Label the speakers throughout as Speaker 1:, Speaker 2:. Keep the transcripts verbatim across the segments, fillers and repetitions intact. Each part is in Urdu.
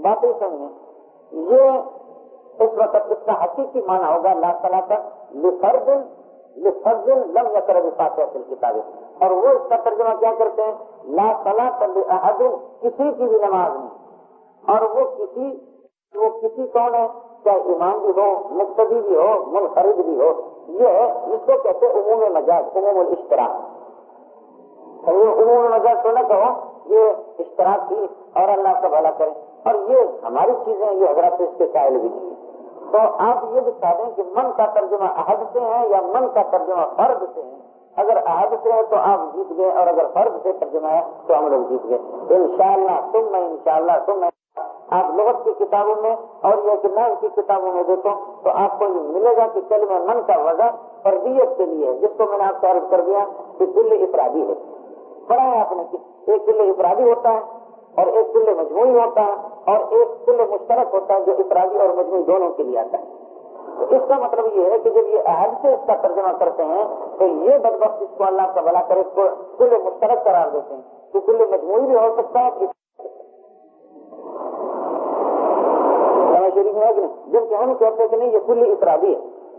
Speaker 1: باتیں سمجھیں. یہ اس وقت اس کا حقیقی معنی ہوگا لا صلاۃ لفرد لفرد لم یقرأ بفاتحۃ الکتاب. اور وہ اس کا ترجمہ کیا کرتے ہیں؟ لا صلاۃ لأحد، کسی کی بھی نماز نہیں. اور وہ کسی وہ کسی کون ہے؟ چاہے امام بھی ہو، مقتدی بھی ہو، منفرد بھی ہو. یہ جس کو کہتے ہیں عموم مجاز، عموم الاشتراک. یہ عموم مجاز تو نہ کہو، یہ اشتراک کی اور اللہ کا بھلا کرے. اور یہ ہماری چیزیں یہ حضرات اس کے قائل بھی نہیں. تو آپ یہ بتا دیں کہ من کا ترجمہ احد سے ہے یا من کا ترجمہ فرد سے ہے. اگر احد سے ہے تو آپ جیت گئے، اور اگر فرد سے ترجمہ ہے تو ہم لوگ جیت گئے. انشاءاللہ تم میں انشاءاللہ تم میں آپ لغت کی کتابوں میں اور یہ کہ نحو کی کتابوں میں دیکھو تو آپ کو یہ ملے گا کہ کلمہ من کا وضع فردیت کے لیے ہے، جس کو میں نے آپ کو عرض کر دیا کہ کل افرادی ہے. پڑھا ہے آپ نے کہ ایک کل افرادی ہوتا ہے اور ایک کل مجموعی ہوتا ہے اور ایک کل مشترک ہوتا ہے جو افرادی اور مجموعی دونوں کے لیے آتا ہے. تو اس کا مطلب یہ ہے کہ جب یہ احد سے اس کا ترجمہ کرتے ہیں تو یہ بدبخت اس کو اللہ کا بھلا کرے اس کو کل مشترک قرار دیتے ہیں کہ کل مجموعی بھی ہو سکتا ہے. شریف ہے کہ نہیں؟ جبکہ ہم کہتے ہیں کہ نہیں یہ کل افرادی ہے.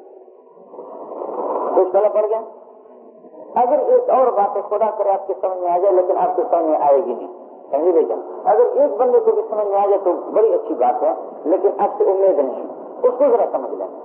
Speaker 1: کچھ غلط پڑ گیا. اگر ایک اور بات خدا کرے آپ کے سمجھ میں آ جائے، لیکن آپ کے سمجھ میں آئے گی نہیں. سمجھے بیٹا، اگر ایک بندے کو بھی سمجھ میں آ جائے تو بڑی اچھی بات ہے، لیکن آپ سے امید نہیں. اس کو ذرا سمجھ لیں.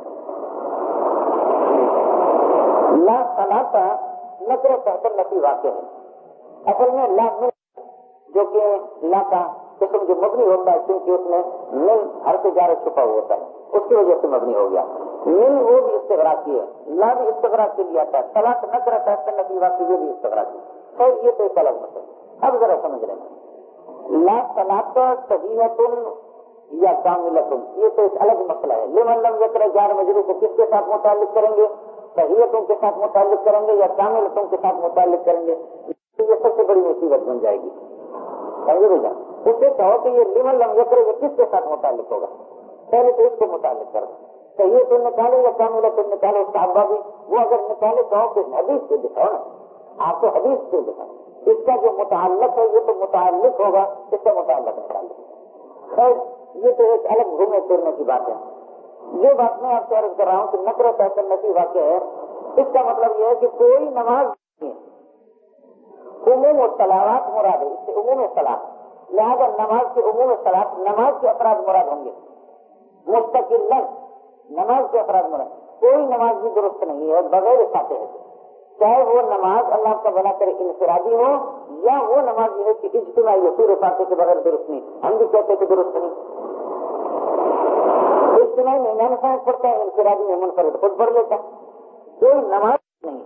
Speaker 1: لا صلاۃ نکرہ تحت نفی واقع ہے. اصل میں لا من جو کہ لا کا قسم جو مبنی ہوتا ہے کیونکہ اس میں من حرف جار چھپا ہوا ہوتا ہے، اس کی وجہ سے مبنی ہو گیا. من وہ بھی استغراق کی ہے، لا بھی استغراق کے لیے آتا ہے. صلاۃ نکرہ تحت نفی واقع یہ بھی استغراق کی. خیر یہ تو ایک الگ مسئلہ. اب ذرا سمجھ رہے ہیں لا صلاۃ صحیحۃ یا کاملۃ، یہ تو ایک الگ مسئلہ ہے. لمن لم یقرأ جار مجرور کو کس کے ساتھ متعلق کریں گے؟ صحیحتوں کے ساتھ متعلق کریں گے یا کاملتوں کے ساتھ متعلق کریں گے؟ یہ سب سے بڑی مصیبت بن جائے گی. سمجھے بھیا؟ اس سے کہو کہ یہ لمن لم یقرأ یہ کس کے ساتھ متعلق ہوگا؟ پہلے تو اس کو متعلق کرو. صحیح تو نکالے یا کاملت نکالے، صحابہ بھی وہ اگر نکالے کہو کہ حدیث سے دکھاؤ نا. آپ کو حدیث سے دکھاؤ. اس کا جو متعلق ہے یہ تو متعلق ہوگا، اس کا متعلق نکالے. خیر یہ تو ایک الگ گھومنے پھرنے کی بات ہے. یہ بات میں آپ سے عرض کر رہا ہوں کہ نکرہ تحت نفی واقع ہے. اس کا مطلب یہ ہے کہ کوئی نماز نہیں ہے. عموم الصلاوات مراد ہے، اس سے عموم صلاۃ. لہذا نماز کے عموم صلاۃ نماز کے افراد مراد ہوں گے مستقل. نماز کے افراد مراد کوئی نماز بھی درست نہیں ہے بغیر فاتحہ سے، چاہے وہ نماز اللہ کا بھلا کرے انفرادی ہو یا وہ نماز یہ ہے کہ اجتماعی ہو. سورہ فاتحہ کے بغیر درست نہیں. ہم بھی کہتے کہ درست نہیں. اجتماعی میں امام صاحب پڑھتا ہے، انفرادی میں منفرد خود پڑھ لیتا. کوئی نماز نہیں.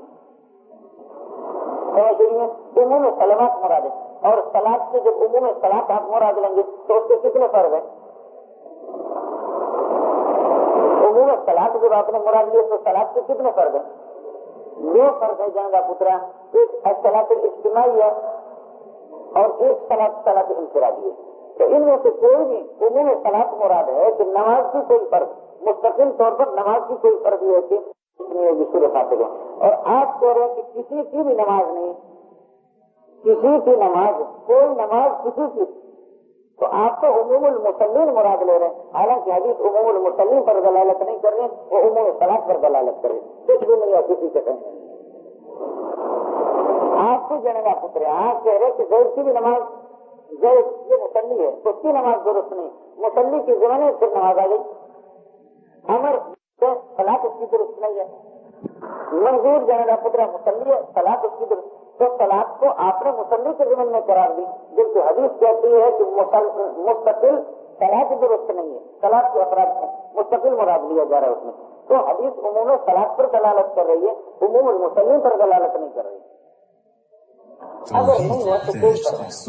Speaker 1: عموم صلوات مراد ہے. اور صلاۃ سے جب عموم صلاۃ آپ مراد لیں گے تو اس کے کتنے فرض ہیں؟ عموم صلاۃ جب آپ نے مراد لیا تو صلاۃ کے کتنے فرض ہیں؟ دو فرض ہے جان کا پترا. ایک صلاۃ اجتماعی ہے اور ایک صلاۃ صلاۃ انفرادی ہے. تو ان میں سے کوئی بھی عموم صلاۃ مراد ہے کہ نماز کی کوئی فرض مستقل طور پر نماز کی کوئی فرض یہ ہے کہ سورہ فاتحہ. اور آپ کہہ رہے ہیں کہ کسی کی بھی نماز نہیں، کسی کی نماز کوئی نماز کسی کی، تو آپ تو عموم المصلین مراد لے رہے ہیں. حالانکہ حدیث عموم المصلین پر دلالت نہیں کر رہے، وہ عموم صلاۃ پر دلالت کر رہے. کچھ بھی نہیں ہے کسی کے کہیں. آپ کو جانے گا پترے آپ کہہ رہے کہ زید کی بھی نماز، زید یہ مسلی ہے اس کی نماز درست نہیں، مسلی کی زمانے پھر نماز آ گئی. امر صلاۃ اس کی درست نہیں ہے. منظور جانے گا پترا مسلی ہے، صلاۃ اس کی درست. تو صلاۃ کو آپ نے مسلی کے ضمن میں قرار دی، جبکہ حدیث کہتی ہے کہ مستقل صلاۃ درست نہیں ہے. صلاۃ کے افراد مستقل مراد لیا جا رہا ہے اس میں. تو حدیث عموم صلاۃ پر دلالت کر رہی ہے، عموم المسلمین پر دلالت نہیں کر رہی. اگر نہیں ہے تو کوئی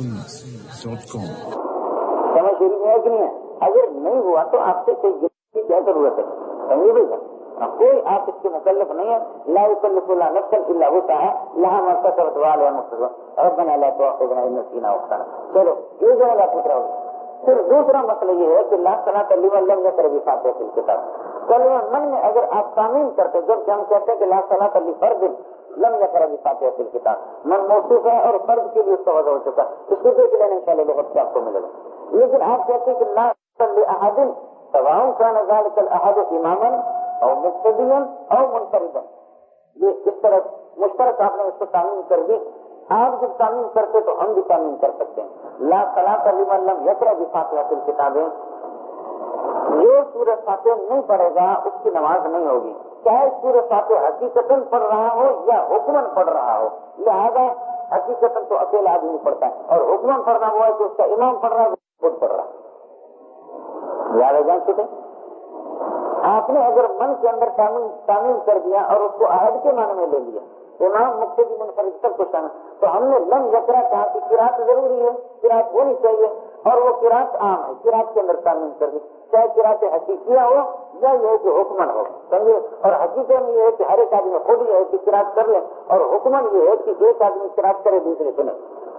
Speaker 1: سمجھ شروع میں ہے کہ نہیں ہے؟ اگر نہیں ہوا تو آپ سے کوئی کی کیا ضرورت ہے؟ سمجھ بھائی کوئی آپ اس کے مکلف نہیں ہے. لا یکلف اللہ نفسا الا وسعها لها ما کسبت وعليها ما اکتسبت ربنا لا تؤاخذنا ان نسينا او اخطانا. چلو یہ جو ہے پوچھ رہا ہوں. پھر دوسرا مسئلہ یہ ہے کہ لا صلاۃ لمن لم یقرأ بفاتحۃ الکتاب. کلمہ من میں اگر آپ تعمیم کرتے جب کہ ہم کہتے ہیں کہ لا صلاۃ لفرد لم یقرأ بفاتحۃ الکتاب، من موصوف ہے اور فرد کے لیے اس کا وضع ہو چکا. اس کو دیکھ لینا انشاءاللہ لغت سے آپ کو ملے گا. لیکن آپ کہتے ہیں کہ لا لأحد سواء كان ذلك الأحد إماما أو مقتديا أو منفردا. یہ اس طرح مشترک آپ نے اس کو تعمیم کر دی. آپ جب تعمیم کرتے تو ہم بھی تعمیم کر سکتے ہیں. لا صلاۃ لمن لم یقرأ بفاتحۃ الکتاب، جو سورہ فاتحہ نہیں پڑھے گا اس کی نماز نہیں ہوگی، چاہے سورہ فاتحہ حقیقتاً پڑھ رہا ہو یا حکماً پڑھ رہا ہو. لہذا حقیقتاً تو اکیلا آدمی پڑھتا ہے، اور حکماً پڑھنا ہوا ہے تو اس کا امام پڑھ رہا ہے، خود پڑھ رہا ہے. یاد جان چکے. آپ نے اگر من کے اندر تعمیم کر دیا اور اس کو عہد کے معنی میں لے لیا، امام مقتدی منفرد سب کو شامل، تو ہم نے لم یقرأ کہا کہ قرات ضروری ہے، قرات ہونی چاہیے، اور وہ قرات عام ہے، قرات کے اندر تعمیم کر دی، چاہے قرات حقیقیہ ہو یا یہ ہے کہ حکمن ہو. سمجھے. اور حقیقت میں یہ ہے کہ ہر ایک آدمی خود یہ ہے کہ قرات کر لے، اور حکمن یہ ہے کہ ایک آدمی قرات کرے دوسرے سنے.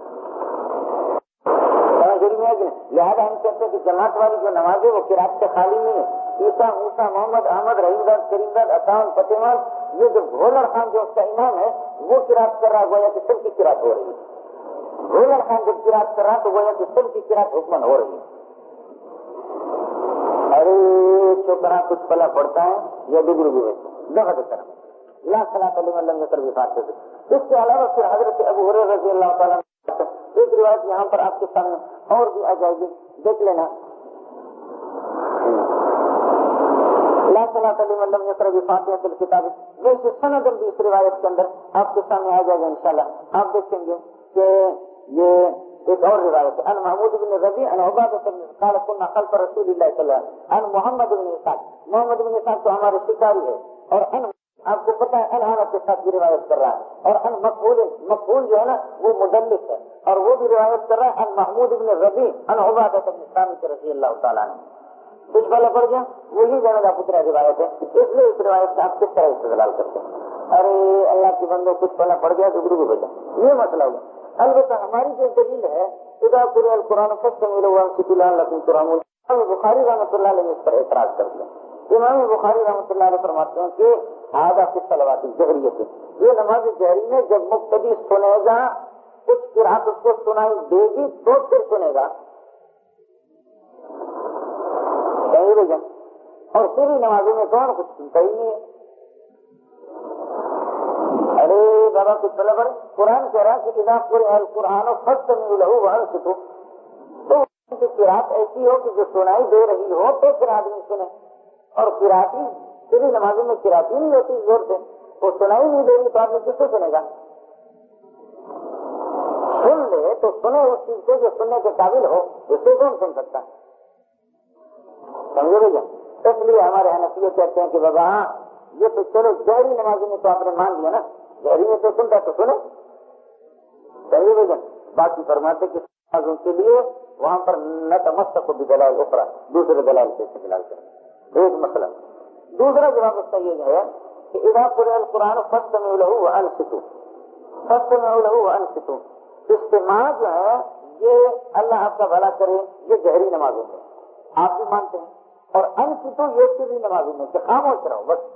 Speaker 1: لہٰذا ہم کہتے ہیں کہ جماعت والی جو نماز ہے وہ قرات سے خالی نہیں ہے. عیسیٰ موسیٰ محمد احمد رحیم داد کریم داد اطان فتح، یہ جو گھولر خان جو اس کا امام ہے وہ قرات کر رہا گویا کہ سب کی قرات ہو رہی ہے. گھولر خان جب قرات کر رہا تو گویا کہ سب کی قرات حکمن ہو رہی ہے. ارے چھوکرا کچھ پلا پڑتا ہے یا ڈگری بھی دفعہ طرح لا صلاۃ لمن لم یقرأ بفاتحۃ. اس کے علاوہ پھر حضرت ابو ہریرہ رضی اللہ تعالیٰ ایک روایت یہاں پر آپ کے سامنے اور بھی آ جائے گی، دیکھ لینا. لا صلاۃ لمن لم یقرأ بفاتحۃ الکتاب. ویسے سند بھی اس روایت کے اندر آپ کے سامنے آ جائے گا انشاءاللہ. آپ دیکھیں گے کہ یہ ایک اور روایت ہے. ان محمود بن ربیع ان عبادہ بن قال كنا خلف رسول اللہ صلی اللہ علیہ وسلم. ان محمد بن اسحاق، محمد بن اسحاق تو ہمارے شکاری ہے، اور ان آپ کو پتا ہے انحانت کے ساتھ بھی روایت کر رہا ہے. اور ان مقبول مقبول جو ہے نا وہ مدلس ہے، اور وہ بھی روایت کر رہا ہے ان محمود بن ربیع ان عبادہ بن صامت رضی اللہ تعالیٰ عنہ. کچھ پہلے پڑھ گیا وہی جانا پترا روایت ہے، اس لیے اس روایت سے آپ کس طرح استدلال کرتے ہیں. ارے اللہ کے بندوں کچھ پہلے پڑھ گیا دوسرے کو بھیجا، یہ مسئلہ ہوگا. البتہ ہماری جو دلیل ہے اذا قرئ القرآن فاستمعوا له وانصتوا لعلكم ترحمون، امام بخاری رحمۃ اللہ علیہ نے اس پر اعتراض کر دیا. امام بخاری رحمۃ اللہ علیہ فرماتے ہیں کہ هذا في الصلوات الجهرية، یہ نماز جہری میں جب مقتدی سنے گا کچھ قرات اس کو سنائی دے گی تو پھر سنے گا. صحیح ہے. اور پوری نمازوں میں کون کچھ سنتا ہی نہیں ہے. ارے بابا کچھ طلب ہے، قرآن کہہ رہا کہ اذا قرئ القرآن فاستمعوا له وانصتوا، تو ان کی قرات ایسی ہو کہ جو سنائی دے رہی ہو تو پھر آدمی سنے. اور قراتی پوری نمازوں میں قراتی نہیں ہوتی زور سے، وہ سنائی نہیں دے رہی تو آدمی کس سے سنے گا. سن لے تو سنے اس چیز کو جو سننے کے قابل ہو، اس سے کون سن سکتا ہے. سمجھے بھیا. اس لیے ہمارے حنفیہ کہتے ہیں کہ بابا ہاں یہ تو چلو جہری نمازوں میں تو آپ نے مان لیا نا، جہری میں تو سنتا تو سنے. صحیح بھیا. باقی فرماتے کہ نمازوں کے لیے وہاں پر نہ تمسک بھی دلائل اخرى، دوسرے دلائل سے استدلال کریں. ایک مسئلہ. دوسرا جواب اس کا یہ ہے کہ اذا قرئ القرآن فاستمعوا له وانصتوا، فاستمعوا له وانصتوا، استماع جو ہے یہ اللہ آپ کا بھلا کرے یہ جہری نمازوں میں آپ بھی مانتے ہیں، اور انصتوا یہ سری نمازوں میں کہ خاموش رہو بس.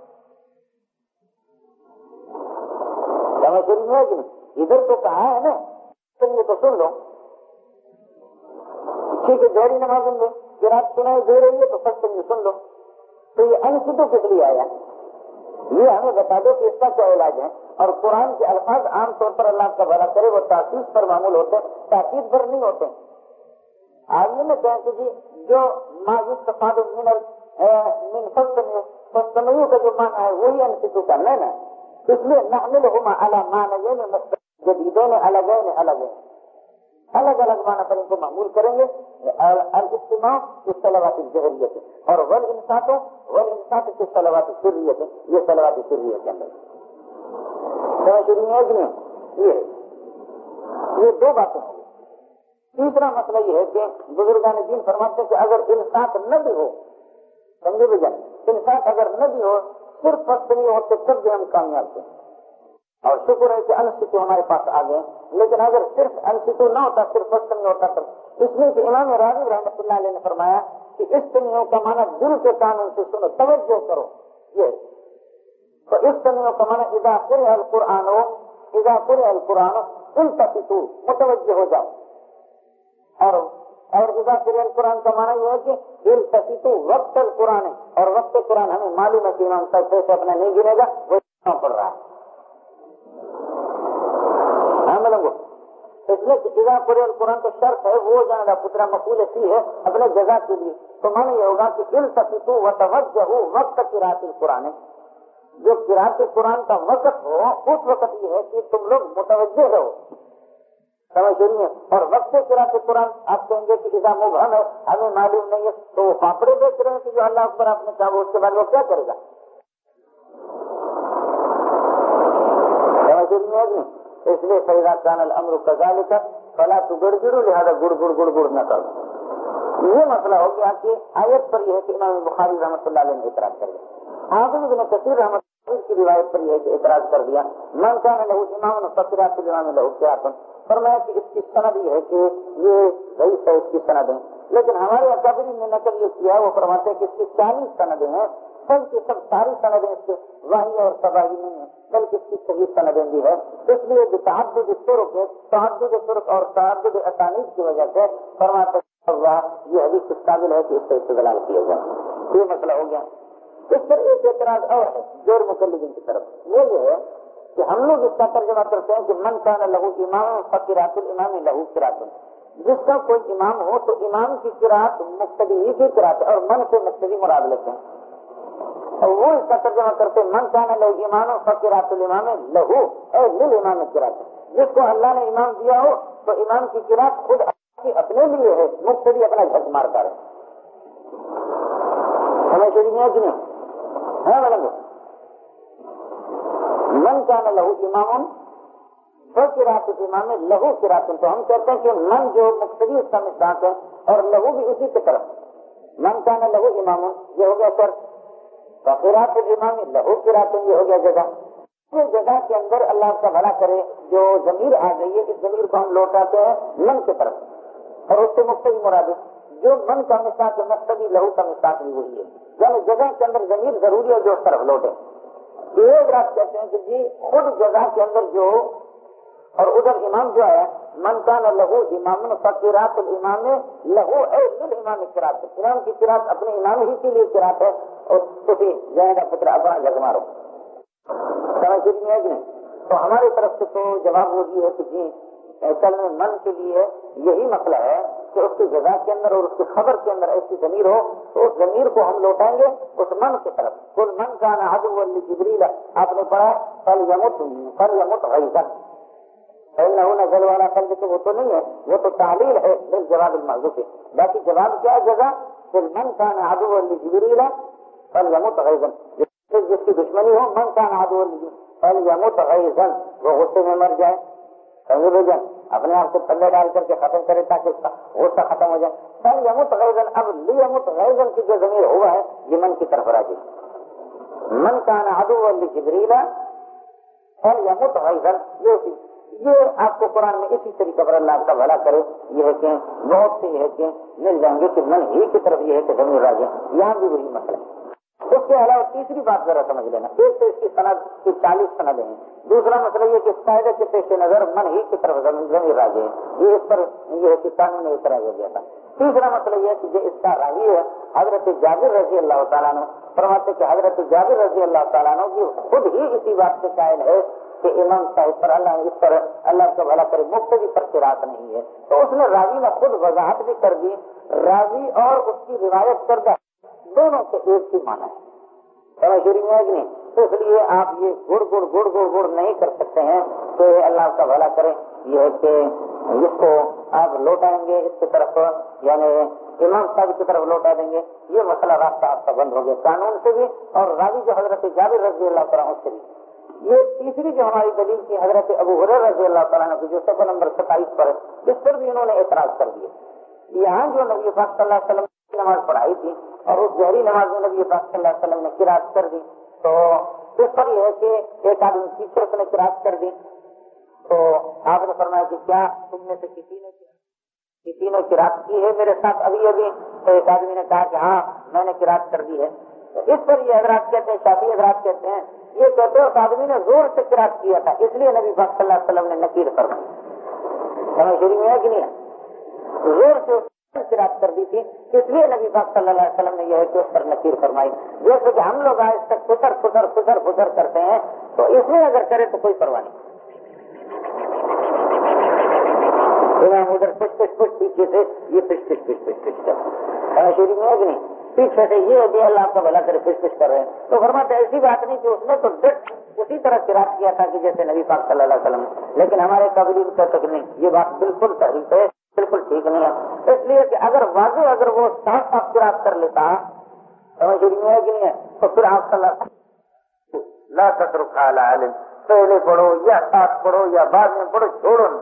Speaker 1: سمجھ نہیں ہے کہ نہیں؟ ادھر تو کہا ہے نا تم یہ تو سن لو. ٹھیک ہے جہری نمازوں میں قرات سنائی دے رہی ہے تو فرض تم سن لو. تو یہ انصتوا کس لیے آیا؟ یہ ہمیں بتا دو کہ اس کا کیا علاج ہے. اور قرآن کے الفاظ عام طور پر اللہ کا بھلا کرے وہ تاکید پر معمول ہوتے ہیں، تاکید پر نہیں ہوتے. آج میں کہیں کہ جی جو ماضی تفاد من فاستمعوا کا جو معنی ہے وہی انصتوا کرنا ہے نا. اس لیے نحملهما على معنیین جدیدین الگین الگین، الگ الگ معنی پر ان کو معمول کریں گے. الاستماع کی صلوات الجہریت اور والانصات والانصات کی صلوات السریت، یہ صلوات السریت کے اندر سمجھ شروع ہے کہ نہیں. یہ یہ دو باتیں ہیں. تیسرا مسئلہ یہ ہے کہ بزرگان دین فرماتے ہیں کہ اگر انصات نہ بھی ہو، سمجھے بھائی، انصات اگر نہ بھی ہو صرف فصل نہیں ہوتے تب بھی ہم کامیاب تھے. اور شکر ہے کہ انصتوا ہمارے پاس آ گئے. لیکن اگر صرف انصتوا نہ ہوتا، صرف فصل نہیں ہوتا تب. اس لیے کہ امام راغب رحمۃ اللہ علیہ نے فرمایا کہ استمعوا کا معنی دل کے کانوں سے سنو، توجہ کرو. یہ تو استمعوا کا معنی اذا قرئ القرآن اذا قرئ القرآن انصتوا، متوجہ ہو جاؤ. اور اور اذا قرئ القرآن کا معنی یہ ہے کہ التفتوا وقت القرآن ہے، اور وقت قرآن ہمیں معلوم ہے کہ امام سجدے سے اپنا نہیں گرے گا، وہ پڑھ رہا ہے۔ ہاں ملنگو اس لیے اذا قرئ القرآن کا شرط ہے وہ جانا پترا مقبول سی ہے اپنے جگہ کے لیے، تو معنی یہ ہوگا کہ التفتوا وتوجہوا وقت قراءۃ القرآن، جو قراءۃ قرآن کا وقت ہو اس وقت یہ ہے کہ تم لوگ متوجہ رہو، سمجھ رہی ہیں۔ اور وقت قراءۃ قرآن آپ کہیں گے کہ اذا مبہم ہے ہمیں معلوم نہیں ہے، تو وہ پاپڑے بیچ رہے ہیں کہ جو اللہ اکبر آپ نے کہا وہ اس کے بعد وہ کیا کرے گا، سمجھ رہی ہیں؟ اس لیے فإذا كان الأمر كذلك فلا تغرغروا، لہذا گڑ گڑ گڑ گڑ نہ کرو۔ یہ مسئلہ ہو گیا کہ آیت پر یہ ہے کہ امام بخاری رحمۃ اللہ علیہ نے اعتراض کر دیا، حافظ ابن کثیر رحمۃ اللہ کی روایت پر یہ ہے کہ اعتراض کر دیا، من كان له امام فقراءۃ الامام له قراءۃ، فرمایا کہ اس کی سند یہ ہے کہ یہ ضعیف ہے، اس کی سند ہے، لیکن ہمارے اکابرین نے نقل یہ کیا ہے، وہ فرماتے ہیں کہ اس کی چالیس سندیں ہیں، سب کی سب ساری سندیں اس کے واہی اور تباہی نہیں ہے، بلکہ اس کی صحیح سندیں بھی ہے، اس لیے تعدد الطرق ہے، تعدد طرق اور تعدد اسانید کی وجہ سے فرماتے ہیں یہ حدیث اس قابل ہے کہ اس سے استدلال کیا جائے۔ یہ مسئلہ ہو گیا۔ اس پر ایک اعتراض اور ہے غیر مقلدین کی طرف، وہ یہ ہے کہ ہم لوگ اس کا ترجمہ کرتے ہیں کہ من کان لہ امام فقراءۃ الامام لہ قراءۃ، جس کا کوئی امام ہو تو امام کی قراءت مقتدی ہی کی قراءت ہے، اور من سے مقتدی مراد لیتے ہیں، اور وہ اس کا ترجمہ کرتے ہیں من کان لہ امام فقراءۃ الامام لہ اے للامام قراءۃ، جس کو اللہ نے امام دیا ہو تو امام کی قراءت خود اپنے لیے ہے، مقتدی اپنا جھک مارتا ہے، ہمیں شریف ہے کہ نہیں ہے ملنگ؟ من کان لہ امام فقراءۃ الامام لہ قراءۃ، تو ہم کہتے ہیں کہ من جو مقتدی اس کا مصداق ہے اور لہو بھی اسی کی طرف، من کان لہ امام یہ ہو گیا سر، فقراءۃ الامام لہ قراءۃ یہ ہو گیا جگہ، یہ جگہ کے اندر اللہ کا بھلا کرے جو ضمیر آ گئی ہے، اس ضمیر کو ہم لوٹاتے ہیں من کی طرف، اور اس سے مقتدی مراد ہے، جو من کا مصداق ہے مقتدی لہو کا مصداق بھی وہی ہے، یعنی جگہ کے اندر ضمیر ضروری ہے جو اس طرف لوٹے۔ ایک رات کہتے ہیں کہ جی خود جگہ کے اندر جو اور ادھر امام جو ہے من کان لہ امام فقراءۃ الامام لہ اے للامام قراءۃ، امام کی قراءت اپنے امام ہی کے لیے قراءت ہے، اور تھی جائے گا پتر اپنا جگ مارو، سمجھ نہیں ہے کہ نہیں؟ تو ہماری طرف سے تو جواب وہ یہ ہے کہ جی اصل میں من کے لیے یہی مسئلہ ہے کہ اس کی جگہ کے اندر اور اس کی خبر کے اندر ایسی ضمیر ہو تو اس ضمیر کو ہم لوٹائیں گے اس من کی طرف، کل من کان عدوا لجبریل، آپ نے پڑھا فلیمت فلیمت غیظا، انه نزل والا قلب، تو وہ تو نہیں ہے، وہ تو تعلیل ہے للجواب المحذوف، باقی جواب کیا ہے جگہ کل من کان عدوا لجبریل فلیمت غیظا، جس کی دشمنی ہو من کان عدوا لجبریل فلیمت غیظا، وہ غصے میں مر جائے، جائے اپنے آپ کو پلے ڈال کر کے ختم کرے تاکہ اس کا غصہ ختم ہو جائے، فلیمت غیظا، اب لیمت غیظا کی جو ضمیر ہوا ہے یہ من کی طرف راجع، من کان عدوا لجبریل فلیمت غیظا، یہ آپ کو قرآن میں اسی طریقے پر اللہ کا بھلا کرے یہ ہے کہ بہت سے ہے کہ مل جائیں گے کہ من ہی کی طرف یہ ہے کہ ضمیر راجع، یہاں بھی وہی مسئلہ ہے۔ اس کے علاوہ تیسری بات ذرا سمجھ لینا، ایک تو اس کی سند کی چالیس سندیں ہیں، دوسرا مسئلہ یہ کہ قاعدے کے پیش نظر من ہی کی طرف ضمیر راجع ہے، یہ اس پر یہ ہے کہ قانون میں اعتراض ہو گیا تھا۔ تیسرا مسئلہ یہ ہے کہ جو اس کا راوی ہے حضرت جابر رضی اللہ تعالیٰ عنہ، فرماتے کہ حضرت جابر رضی اللہ تعالیٰ عنہ بھی خود ہی اسی بات سے قائل ہے کہ امام صاحب پر اللہ اس پر اللہ کا بھلا کرے مقتدی پر قراءت نہیں ہے، تو اس نے راوی میں خود وضاحت بھی کر دی، راوی اور اس کی روایت کردہ دونوں سے ایک ہی معنی ہے، سمجھ رہی ہے کہ نہیں؟ تو اس لیے آپ یہ گڑ گڑ گڑ گڑ گڑ نہیں کر سکتے ہیں کہ اللہ کا بھلا کرے یہ ہے کہ اس کو آپ لوٹائیں گے اس کی طرف، یعنی امام صاحب کی طرف لوٹا دیں گے، یہ مسئلہ راستہ آپ کا بند ہو گیا قانون سے بھی اور راوی جو حضرت جابر رضی اللہ تعالیٰ عنہ سے بھی۔ یہ تیسری جو ہماری دلیل کی حضرت ابو ہریرہ رضی اللہ تعالیٰ عنہ کی جو صفحہ نمبر ستائیس پر ہے، اس پر بھی انہوں نے اعتراض کر دیا۔ یہاں جو نبی پاک صلی اللہ علیہ وسلم کی نماز پڑھائی تھی اور اس جہری نماز میں نبی پاک صلی اللہ علیہ وسلم نے قراءت کر دی، تو اس پر یہ ہے کہ ایک آدمی پیچھے اس نے قراءت کر دی، تو آپ نے فرمایا کہ کیا تم میں سے کسی نے کسی نے قراءت کی ہے میرے ساتھ ابھی ابھی؟ تو ایک آدمی نے کہا کہ ہاں میں نے قراءت کر دی ہے۔ تو اس پر یہ حضرات کہتے ہیں، شافعی حضرات کہتے ہیں، یہ کہتے ہیں اس آدمی نے زور سے قراءت کیا تھا اس لیے نبی پاک صلی اللہ علیہ وسلم نے نکیر فرمائی، سمجھ شروع میں ہے کہ نہیں ہے؟ زور سے قرات کر دی تھی، اس لیے نبی پاک صلی اللہ علیہ وسلم نے یہ ہے کہ اس پر نکیر فرمائی. جیسے کہ ہم لوگ آج تک پتر پتر پتر پتر کرتے ہیں تو اس میں اگر کرے تو کوئی پرواہ نہیں. ادھر پش پش پش پیچھے سے یہ push push push push push کر شروع میں ہے کہ نہیں، پیچھے سے یہ ہوتی ہے اللہ آپ کا بھلا کرے پش پش کر رہے ہیں. تو فرماتے ایسی بات نہیں کہ اس نے تو ڈٹ اسی طرح قرات کیا تھا کہ جیسے نبی پاک صلی اللہ علیہ وسلم نے، لیکن ہمارے قابلین کا تک نہیں. یہ بات بالکل تحریف ہے، بالکل ٹھیک نہیں ہے. اس لیے کہ اگر واضح اگر وہ صاف صاف قرات کر لیتا سمجھ میں ہے کہ نہیں ہے تو پھر آپ صلی اللہ لا تترک علی علم، پہلے پڑھو یا ساتھ پڑھو یا بعد میں پڑھو، چھوڑو نہیں.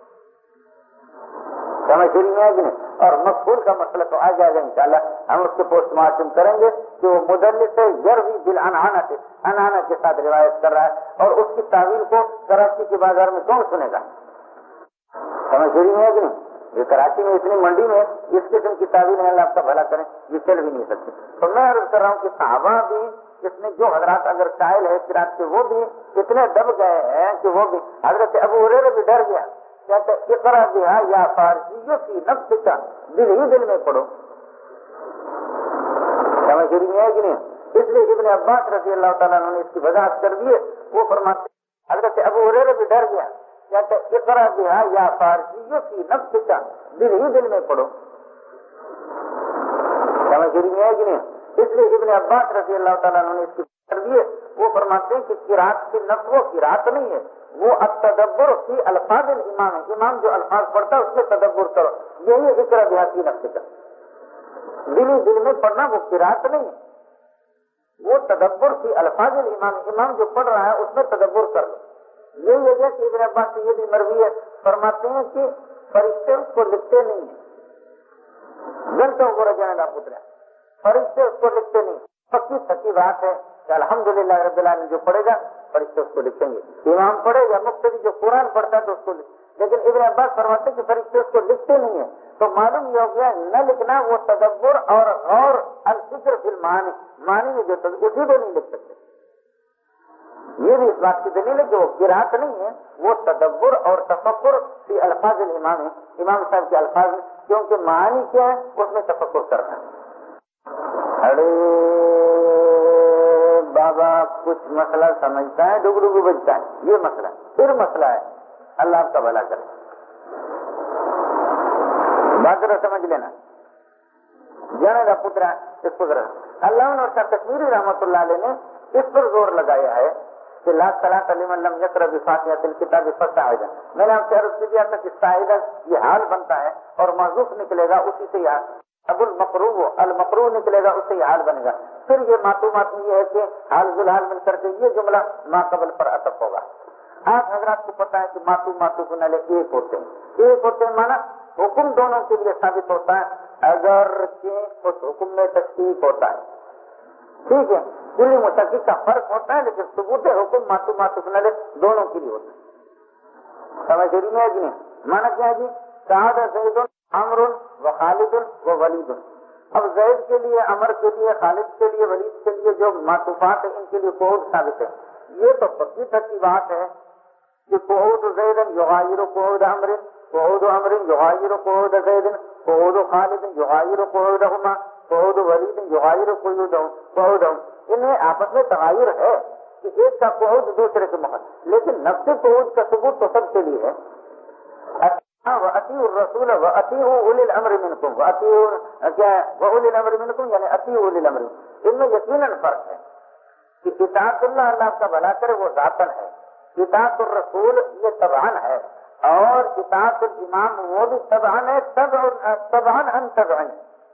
Speaker 1: سمجھ میں ہے کہ نہیں. اور مقبول کا مسئلہ تو آ جائے گا انشاءاللہ، ہم اس کے پوسٹ مارٹم کریں گے کہ وہ مدلس ہے یروی بالعنعنہ سے، عنعنہ کے ساتھ روایت کر رہا ہے، اور اس کی تعویل کو کراچی کے بازار میں کون سنے گا؟ سمجھ میں ہے کہ نہیں. یہ کراچی میں اتنی منڈی میں اس قسم کی تعویل ہے، اللہ آپ کا بھلا کریں، یہ چل بھی نہیں سکتی. تو میں عرض کر رہا ہوں کہ صحابہ بھی اس میں جو حضرات اگر قائل ہے قرات کے وہ بھی اتنے دب گئے ہیں کہ وہ بھی حضرت ابو ہریرہ بھی ڈر گیا، کہتے اقرا بہا یا فارسی فی نفسک، دل ہی دل میں پڑھو. سمجھ میں ہے کہ نہیں. اس لیے ابن عباس رضی اللہ تعالیٰ عنہ نے اس کی وضاحت کر دی ہے. وہ فرماتے حضرت ابو ہریرہ بھی ڈر گیا، کہتے اقرا بہا یا فارسی فی نفسک، دل ہی دل میں پڑھو. سمجھ میں ہے کہ نہیں. اس لیے ابن عباس رضی اللہ تعالیٰ عنہ نے اس کی کر دی ہے. وہ فرماتے ہیں کہ قرات کی نفس وہ قرات نہیں ہے، وہ التدبر فی الفاظ الامام ہے. امام جو الفاظ پڑھتا ہے اس میں تدبر کرو، یہی اقرا بہا فی نفسک. دلی دل میں پڑھنا وہ قرات نہیں ہے، وہ تدبر فی الفاظ الامام، امام جو پڑھ رہا ہے اس میں تدبر کر لو. یہی وجہ کہ ابن عباس سے یہ بھی مروی ہے، فرماتے ہیں کہ فرشتے اس کو لکھتے نہیں ہیں. گھنٹوں کو رجانا نہ پوچھ رہے فرشتے اس کو لکھتے نہیں. پکی سچی بات ہے کہ الحمدللہ رب العالمین جو پڑھے گا فرشتے اس کو لکھیں گے. امام پڑھے گا مقتدی جو قرآن پڑھتا ہے تو اس کو لکھ. لیکن ابن عباس فرماتے ہیں کہ فرشتے اس کو لکھتے نہیں ہیں. تو معلوم یہ ہو گیا نہ لکھنا وہ تدبر اور غور الفکر فی المعانی، معنی میں جو اسی کو نہیں لکھ سکتے. یہ بھی اس بات کی دلیل ہے کہ وہ قرات نہیں ہے، وہ تدبر اور تفکر فی الفاظ الامام ہے، امام صاحب کے الفاظ میں، کیونکہ معنی کیا ہے اس میں تفکر کرنا ہے. ارے بابا کچھ مسئلہ سمجھتا ہے ڈگو ڈگو بجتا ہے، یہ مسئلہ پھر مسئلہ ہے. اللہ آپ کا بھلا کرے. بات ذرا سمجھ لینا. جانے کا پترا اس کو ذرا اللہ اور شاہ کشمیری رحمۃ اللہ علیہ نے اس پر زور لگایا ہے کہ لا صلاۃ لمن لم یقرأ بفاتحۃ الکتاب فصاعدا. میں نے آپ سے عرض کیا تھا کہ صاعدا یہ حال بنتا ہے اور محذوف نکلے گا اسی سے یاد، ابو المقروء المقروء نکلے گا اس سے یہ حال بنے گا. پھر یہ معلومات یہ ہے کہ حال ذوالحال مل کر کے یہ جملہ ما قبل پر عطف ہوگا. آپ حضرات کو پتا ہے کہ معطوف معطوف علیہ ایک ہوتے ہیں، ایک ہوتے ہیں مانا حکم دونوں کے لیے ثابت ہوتا ہے اگر اس حکم میں تشکیق ہوتا ہے. ٹھیک ہے، کلی متحقق کا فرق ہوتا ہے لیکن ثبوت حکم معطوف معطوف علیہ دونوں کے لیے ہوتا ہے. سمجھ رہی ہے جی؟ مانا کیا ہے جی؟ شہادہ زید عمر و خالد و ولید. اب زید کے لیے، عمر کے لیے، خالد کے لیے، ولید کے لیے جو معطوفات ہیں ان کے لیے قعود ثابت ہے. یہ تو پکی پکی بات ہے کہ قعود زید یغایر قعود عمر، قعود عمر یغایر قعود زید، قعود خالد یغایر قعودہما، قعود ولید یغایر قعودہم. ان میں آپس میں تغایر ہے کہ ایک کا قعود دوسرے کے مخالف، لیکن نفس قعود کا ثبوت تو سب کے لیے ہے. وَأَطِيعُوا الرَّسُولَ وَأَطِيعُوا أُولِي الْأَمْرِ مِنْكُمْ، وَأَطِيعُوا کیا ہے وَأُولِي الْأَمْرِ مِنْكُمْ یعنی أَطِيعُوا أُولِي الْأَمْرِ. ان میں یقیناً فرق ہے کہ اطاعت اللہ اللہ کا بھلا کرے وہ ذاتن ہے، اطاعت الرسول یہ تبعن ہے، اور اطاعت الامام وہ بھی تبعن ہے، تبعن ان تبعن.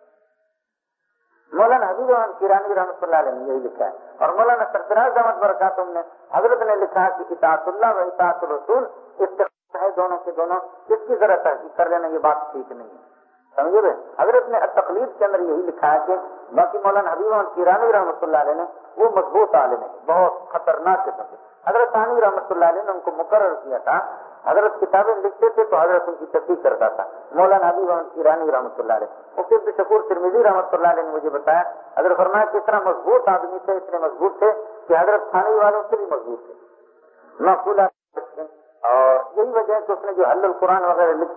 Speaker 1: مولانا حبیب احمد کرانی رحمۃ اللہ علیہ نے یہی لکھا ہے، اور مولانا سرفراز احمد برکاتہم نے حضرت نے لکھا کہ اطاعت اللہ و اطاعت الرسول استقامت ہے دونوں کے دونوں. اس کی ذرا تحقیق کر لینا، یہ بات ٹھیک نہیں ہے. سمجھے بھائی؟ حضرت نے التقلید کے اندر یہی لکھا ہے کہ باقی مولانا حبیب احمد کرانی رحمۃ اللہ علیہ نے وہ مضبوط عالم ہے، بہت خطرناک قسم کے. حضرت ثانی رحمۃ اللہ علیہ نے ان کو مقرر کیا تھا، حضرت کتابیں لکھتے تھے تو حضرت ان کی تصحیح کرتا تھا. مولانا حبیب احمد کرانی رحمۃ اللہ علیہ. مفتی عبدالشکور ترمذی رحمۃ اللہ علیہ نے مجھے بتایا، حضرت فرمایا کہ اتنا مضبوط آدمی تھے، اتنے مضبوط تھے کہ حضرت ثانی والوں سے بھی مضبوط تھے، معقولات. اور یہی وجہ ہے کہ اس نے جو حل القرآن وغیرہ لکھی ہے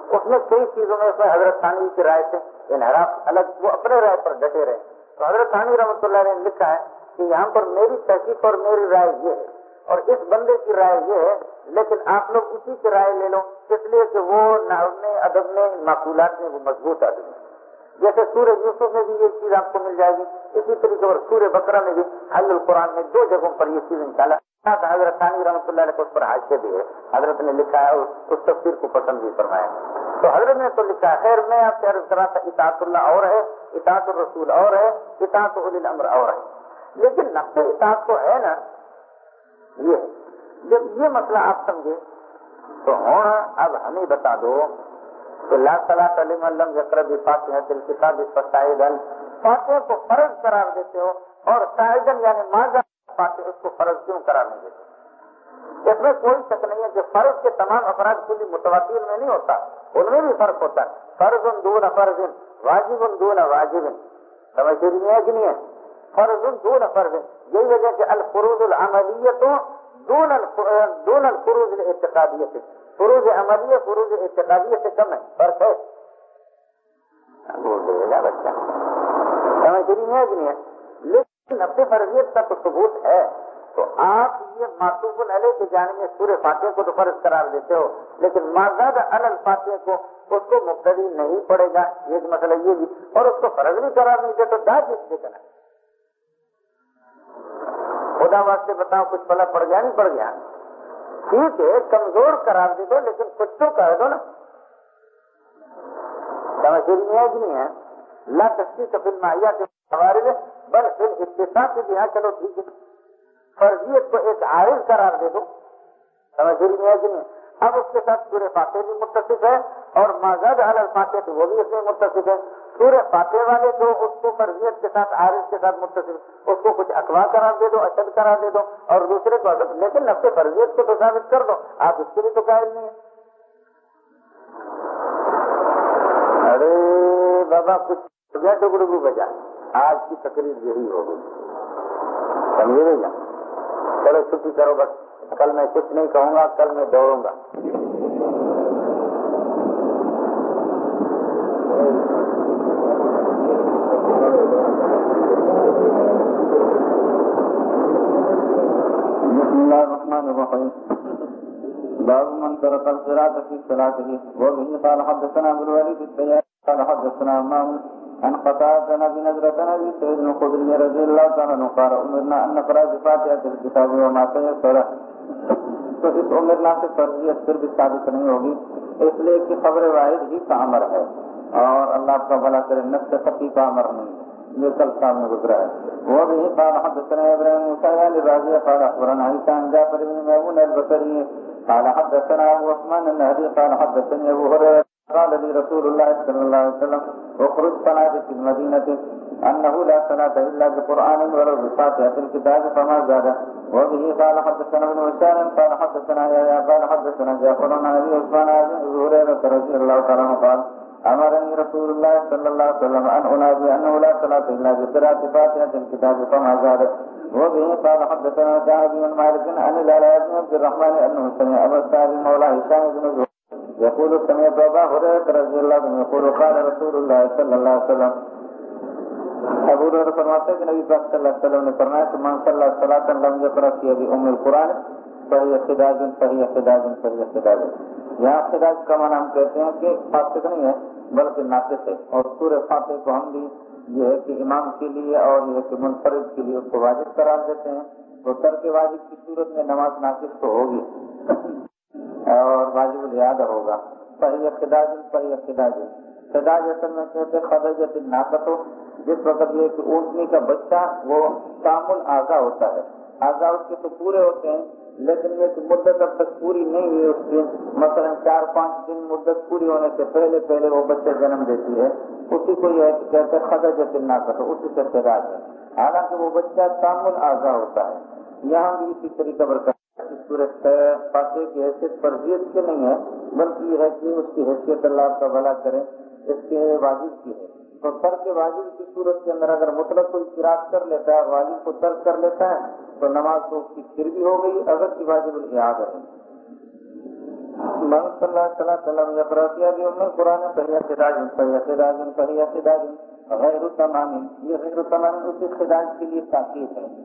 Speaker 1: اس میں کئی چیزوں میں اس میں حضرت ثانوی کی رائے سے انحراف الگ، وہ اپنے رائے پر ڈٹے رہے. تو حضرت ثانوی رحمۃ اللہ علیہ نے لکھا ہے کہ یہاں پر میری تحقیق اور میری رائے یہ ہے اور اس بندے کی رائے یہ ہے، لیکن آپ لوگ اسی کی رائے لے لو، اس لیے کہ وہ نحو میں، ادب میں، معقولات میں وہ مضبوط آدمی ہے. جیسے سورہ یوسف میں بھی یہ چیز آپ کو مل جائے گی، اسی طریقے اور سورہ بقرہ میں بھی حل القرآن میں دو جگہوں پر یہ چیز نکالا. حضرت ثانوی رحمۃ اللہ علیہ کو اس پر حاشیہ بھی ہے، حضرت نے لکھا ہے اور اس تفسیر کو پسند بھی فرمایا. تو حضرت نے تو لکھا ہے. خیر میں آپ سے عرض کرا تھا اطاعت اللہ اور ہے، اطاعت الرسول اور ہے، اطاعت اولی الامر اور ہے. لیکن نفس اطاعت تو ہے نا، یہ جب یہ مسئلہ آپ سمجھے تو ہونا اب ہمیں بتا دو کہ لا صلاۃ لمن لم یقرأ بفاتحۃ الکتاب فصاعدا، فاتحہ کو فرض قرار دیتے ہو اور صاعدا یعنی ماذا فاتحہ اس کو فرض کیوں قرار نہیں دیتے؟ اس میں کوئی شک نہیں ہے کہ فرض کے تمام افراد کلی متواتر میں نہیں ہوتا، ان میں بھی فرق ہوتا ہے. فرض دون فرض، واجب دون واجب، سمجھ نہیں ہے کہ نہیں ہے؟ فرض دون فرض، یہی وجہ کہ الفروض العملیۃ دون دون الفروض الاعتقادیہ، فروض عملیہ فروض اعتقادیہ سے کم ہے، فرق ہے. بول دے گا بچہ، سمجھ نہیں ہے کہ نہیں ہے؟ لیکن نفس فرضیت کا تو ثبوت ہے. تو آپ یہ معطوف علیہ کے جانب میں سورہ فاتحہ کو تو فرض قرار دیتے ہو، لیکن ما زاد علی الفاتحہ کو اس کو مقتدی نہیں پڑے گا. ایک مسئلہ یہ بھی، اور اس کو فرض بھی قرار نہیں دے تو داج اس سے کرنا. خدا واسطے بتاؤ کچھ پلا پڑ گیا نہیں پڑ گیا؟ ٹھیک ہے کمزور قرار دے دو لیکن کچھ تو کہہ دو نا. سمجھ نہیں ہے کہ نہیں ہے؟ لا تشریح فی المعیہ کے حوالے میں بل پھر اتفاق سے بھی ہاں چلو ٹھیک ہے فرضیت کو ایک عارض قرار دے دو. سمجھ نہیں ہے کہ نہیں؟ اب اس کے ساتھ سورہ فاتحہ بھی متصف ہے اور ما زاد علی الفاتحہ وہ بھی اس میں متصف ہے. سورہ فاتحہ والے تو اس کو فرضیت کے ساتھ عارض کے ساتھ متصف، اس کو کچھ اقوا قرار دے دو، اشد قرار دے دو اور دوسرے کو اشد، لیکن نفس فرضیت کو تو ثابت کر دو. آپ اس کے لیے تو قائل نہیں ہیں. ارے بابا کچھ ٹکڑو بجا، آج کی تقریر یہی ہوگی، سمجھے گا؟ چلو چھٹی کرو بس، کل میں کچھ نہیں کہوں گا، کل میں دوڑوں گا. بسم اللہ الرحمن الرحیم. باب من ترك القراءة في صلاته وبه قال حدثنا ابو الوليد السياري قال حدثنا امام عن قتادة بن نضرة ابي سعيد الخدري رضي الله تعالى عنه قال امرنا ان نقرأ بفاتحة الكتاب وما تيسر. تو اس امرنا سے فرضیت پھر بھی ثابت نہیں ہوگی، اس لیے کہ خبر واحد ہی کا امر ہے اور اللہ کا بھلا کرے، نفس خطی کا امر نہیں ہے. یہ کل سامنے گزرا ہے. وہ بھی قال حدثنا ابراہیم مسعود الرازی قال اخبرنا عیسیٰ عن جعفر بن میمون البصری قال حدثنا ابو عثمان النهدي قال حدثني ابو هريرة قال لي رسول الله صلى الله عليه وسلم اخرج صلاة في المدينة انه لا صلاة الا بقرآن ولو بفاتحة الكتاب فما زاد. وبه قال حدثنا ابن هشام قال حدثنا يحيى قال حدثنا جعفر عن ابي عثمان عن ابي هريرة رضي الله تعالى عنه قال امرني رسول الله صلى الله عليه وسلم ان انادي انه لا صلاة الا بقراءة فاتحة الكتاب فما زاد. وبه قال حدثنا كعب بن مالك عن العلاء بن عبد الرحمن انه سمع ابا السائب مولى هشام بن زهير يقول سمعت ابا هريرة رضي الله عنه يقول قال رسول الله صلى الله عليه وسلم. ابو ہریرہ فرماتے ہیں کہ نبی پاک صلی اللہ علیہ وسلم نے فرمایا کہ من صلی صلاۃ لم یقرأ فیہا بأم القرآن فہی خداج فہی خداج فہی خداج. یہاں خداج کا معنی ہم کہتے ہیں کہ فاسق نہیں ہے بلکہ ناقص ہے. اور سورہ فاتحہ کو ہم بھی یہ ہے کہ امام کے لیے اور یہ ہے کہ منفرد کے لیے اس کو واجب قرار دیتے ہیں. تو ترک واجب کی صورت میں نماز ناقص تو ہوگی اور واجب الاعادہ ہوگا. فہی خداج فہی خداج. خداج اصل میں کہتے ہیں خداجت ناقص ہو، جس وقت یہ کہ اونٹنی کا بچہ وہ کامل اعضاء ہوتا ہے، اعضاء اس کے تو پورے ہوتے ہیں لیکن یہ کہ مدت اب تک پوری نہیں ہوئی اس کی، مثلا چار پانچ دن مدت پوری ہونے سے پہلے پہلے وہ بچے جنم دیتی ہے، اسی کو یہ کہتے ہیں خداجت ناقص، اسی سے خداج ہے. حالانکہ وہ بچہ کامل اعضاء ہوتا ہے. یہاں بھی اسی طریقہ پر صورت فاتحہ کی حیثیت فرضیت کی نہیں ہے بلکہ یہ ہے کہ اس کی حیثیت اللہ کا بھلا کرے اس کے واجب کی ہے. تو ترک واجب کی صورت کے اندر اگر مطلق کوئی قرات کر لیتا ہے، واجب کو ترک کر لیتا ہے تو نماز تو اس کی پھر بھی ہو گئی اگر کی واجب الاعادہ ہے.
Speaker 2: من صلى الله عليه وسلم يقرأ في أبي أم القرآن فهي خداج فهي خداج فهي خداج غیر تمام. یہ غیر تمام اسی خداج کے لیے تاکید ہے.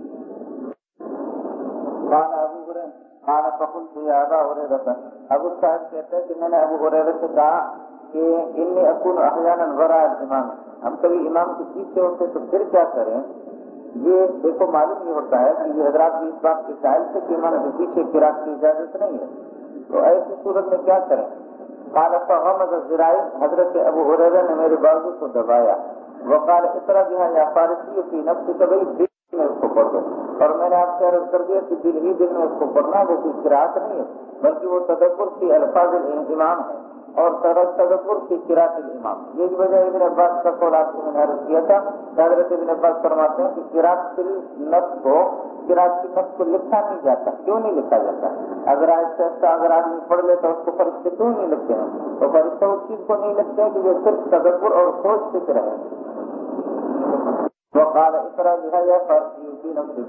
Speaker 2: قال ابو ہریرہ قال فقلت يا ابا هريرة، ابو صاحب کہتے ہیں کہ میں نے ابو ہریرہ سے کہا کہ انی اکون احیانا وراء الامام، ہم کبھی امام کے پیچھے ہوتے تو پھر کیا کریں. یہ دیکھو معلوم یہ ہوتا ہے کہ یہ حضرات بھی اس بات کے قائل تھے کہ امام کے پیچھے قرات کی اجازت نہیں ہے، تو ایسی صورت میں کیا کریں. قال فغمض الذراعين، حضرت ابو ہریرہ نے میرے بازو کو دبایا. وقال اقرا بها يا فارسی في نفسك، بھائی دل میں اس کو پڑھ دو. اور میں نے آپ سے عرض کر دیا کہ دل ہی دل میں اس کو پڑھنا وہ کوئی قرات نہیں ہے، بلکہ وہ تدبر کی الفاظ الامام ہے اور تدبر کی قرات الامام. یہ وجہ ابن عباس کا قول آپ سے میں نے عرض کیا تھا. حضرت ابن عباس فرماتے ہیں کہ قرات النفس کو قرات کی نفس کو لکھا نہیں جاتا. کیوں نہیں لکھا جاتا؟ اگر آہستہ آہستہ اگر آدمی پڑھ لیتا اس کو فرشتے کیوں نہیں لکھتے ہیں؟ تو فرشتے اس چیز کو نہیں لکھتے ہیں کہ یہ صرف تدبر اور سوچ فکر ہے. وقال اقرا بها يا فارسی في نفسك،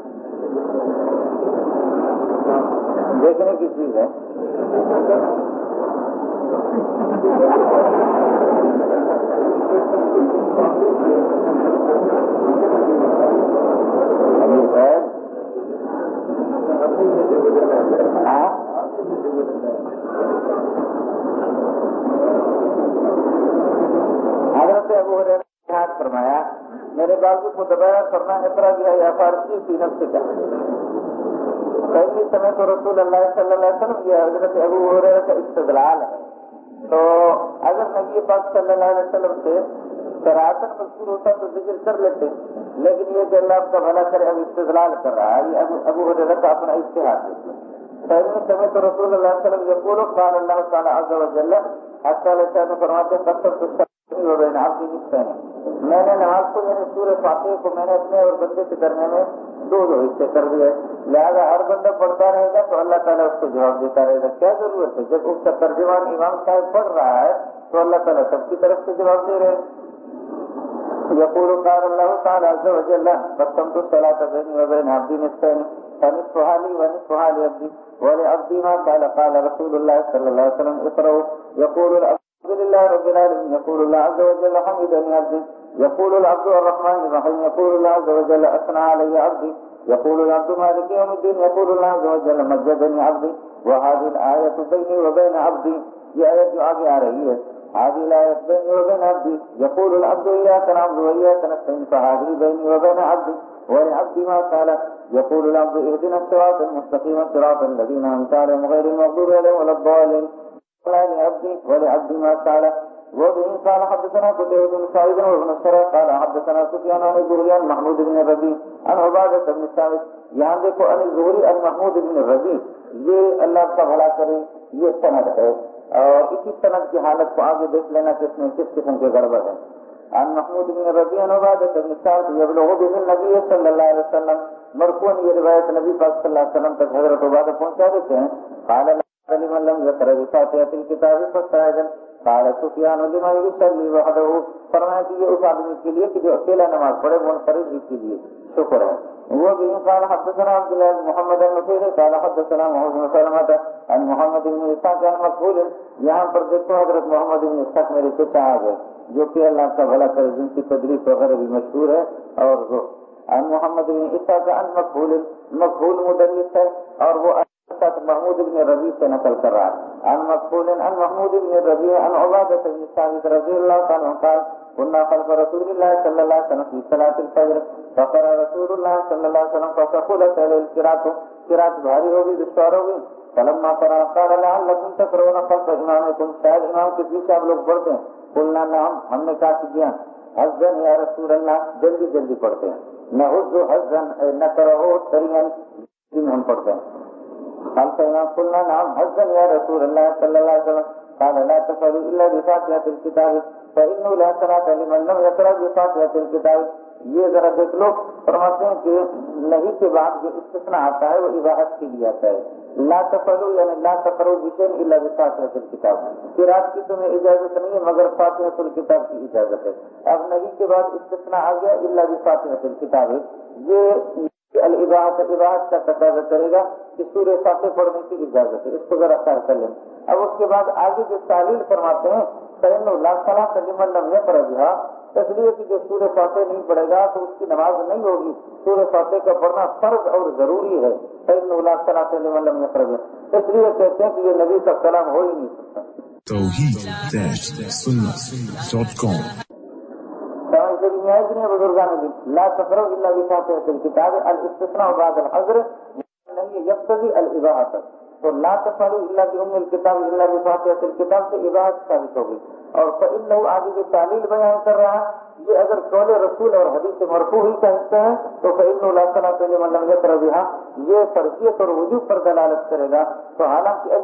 Speaker 2: دیکھنے کی چیز ہے. حضرت ابو ہریرہ نے ہاتھ فرمایا، میرے بازو کو دبایا، فرمایا اقرا بها يا فارسی في نفسك. پہلی سمے تو رسول اللہ صلی اللہ علیہ وسلم، یہ حضرت ابو ہریرہ کا استدلال ہے. تو اگر نبی پاک صلی اللہ علیہ وسلم سے قراتن مذکور ہوتا تو ذکر کر لیتے، لیکن یہ کہ اللہ آپ کا بھلا کرے اب استدلال کر رہا ہے. یہ ابو ہریرہ کا اپنا اجتہاد ہے. پہلے سمے تو رسول اللہ صلی اللہ علیہ وسلم یقول قال اللہ تعالی عز وجل، حتی لسان فرماتے قسم وبین عبدی نصفین، میں نے نماز کو یعنی سورہ فاتحہ کو میں نے اپنے اور بندے کے درمیان میں دو دو حصے کر دیے. لہٰذا ہر بندہ پڑھتا رہے گا تو اللہ تعالیٰ اس کو جواب دیتا رہے گا. کیا ضرورت ہے؟ جب اس کا ترجمان امام صاحب پڑھ رہا ہے تو اللہ تعالیٰ سب کی طرف سے جواب دے رہے ہیں. یقول قال اللہ تعالی عز وجل قسمت الصلاة بینی وبین عبدی نصفین فنصفها لی ونصفها لعبدی ولعبدی ما قال قال رسول اللہ صلی اللہ علیہ وسلم اقرأوا. يقول الحمد لله رب العالمين، يقول الله عز وجل حمدني عبدي، يقول العبد الرحمن الرحيم، يقول الله عز وجل اثنى علي عبدي، يقول العبد مالك يوم الدين، يقول الله عز وجل مجدني عبدي. وهذه الآية بيني وبين عبدي، یہ آیت جو آگے آ رہی ہے، هذه الآية بيني وبين عبدي. يقول العبد إياك نعبد وإياك نستعين، فهذه بيني وبين عبدي ولعبدي ما قال. يقول العبد اهدنا الصراط المستقيم صراط الذين أنعمت عليهم غير المغضوب عليهم ولا الضالين لعبدي ولعبدي ما قال. وبه قال حدثنا قتيبة بن سعيد وابن السرى قال حدثنا سفيان عن الزهري عن محمود بن الربيع عن عبادة بن الصامت. یہاں دیکھو عن الزهري عن محمود بن الربيع، یہ اللہ کا بھلا کرے یہ سند ہے، اور اسی سند کی حالت کو آگے دیکھ لینا کہ اس میں کس قسم کے گڑبڑ ہے. عن محمود بن الربيع عن عبادة بن الصامت يبلغ به النبي صلی اللہ علیہ وسلم، مرفوعاً یہ روایت نبی پاک صلی اللہ علیہ وسلم تک حضرت عبادہ پہنچا دیتے ہیں. قال لمن لم يقرأ بفاتحة الكتاب فاستعذ. قال سفيان لمن يصلي وحده، فرمایا کہ یہ اس آدمی کے لیے کہ جو اکیلا نماز پڑھے منفرد کے لیے شکر ہے. وہ بھی قال حدثنا عبد الله بن محمد النفيل قال حدثنا محمد بن سلمة عن محمد بن اسحاق عن مقبول. یہاں پر دیکھو حضرت محمد بن اسحاق میرے چچا آ گئے جو کہ اللہ کا بھلا کرے، جن کی تدریس وغیرہ بھی مشہور ہے. اور وہ عن محمد بن اسحاق عن مقبول، مقبول مدلس ہے اور وہ محمود بن ربیع سے نقل کر رہا ہے. عن مقبول عن محمود بن ربیع عن عبادة بن الصامت رضی اللہ عنہ قال كنا خلف رسول الله صلى الله عليه وسلم في صلاة الفجر فقرأ رسول الله صلى الله عليه وسلم فثقلت عليه القراءة، قراءت بھاری ہوگی دشوار ہوگی. فلما قرأ قال لعلكم تقرؤون خلف امامكم، شاید امام کے پیچھے آپ لوگ پڑھتے ہیں. قلنا نعم، ہم نے کہا کہ جی ہاں. حزا یا رسول اللہ، جلدی جلدی پڑھتے ہیں. نعوذ حزا نقرأ سریعا، ہم پڑھتے ہیں. خلف امام قلنا نعم حزا یا رسول اللہ صلی اللہ علیہ وسلم. قال لا تفعلوا الا بفاتحة الكتاب فإنه لا صلاة لمن لم يقرأ بفاتحة الكتاب. یہ ذرا دیکھ لو، فرماتے ہیں کہ نہیں کے بعد جو استثناء آتا ہے وہ اباحت کے لیے آتا ہے. لا تفعلوا یعنی لا تقرؤوا بشيء الا بفاتحة الكتاب، قرات کی تمہیں اجازت نہیں ہے مگر فاتحة الكتاب کی اجازت ہے. اب نہیں کے بعد استثناء آ گیا الا بفاتحة الكتاب، یہ الاباحت اباحت کا تقاضا کرے گا کہ سورہ فاتح پڑھنے کی اجازت ہے، اس کو ذرا خیال کر لیں۔ اب اس کے بعد آگے جو تعلیل فرماتے ہیں فإنه لا صلاة لمن لم يقرأ بها، اس لیے کہ جو سورہ فاتح نہیں پڑھے گا تو اس کی نماز نہیں ہوگی، سورہ فاتح کا پڑھنا فرض اور ضروری ہے۔ فإنه لا صلاة لمن لم يقرأ بها، اس لیے کہتے ہیں کہ یہ نبی کا کلام ہو ہی نہیں سکتا۔
Speaker 3: توحید سنت ڈاٹ کام
Speaker 2: بزرگان لا تقرأوا الا بفاتحة الكتاب، الاستثناء بعد الحظر نہیں یقتضی الاباحة، تو لا تفعلوا الا بأم الكتاب الا بفاتحة الكتاب سے اباحت ثابت ہوگی۔ اور فإنه آگے جو تعلیل بیان کر رہا ہے یہ اگر قول رسول اور حدیث مرفوع ہی کا حصہ ہے تو فإنه لا صلاة لمن لم يقرأ بها، یہ فرضیت اور وجوب پر دلالت کرے گا۔ تو حالانکہ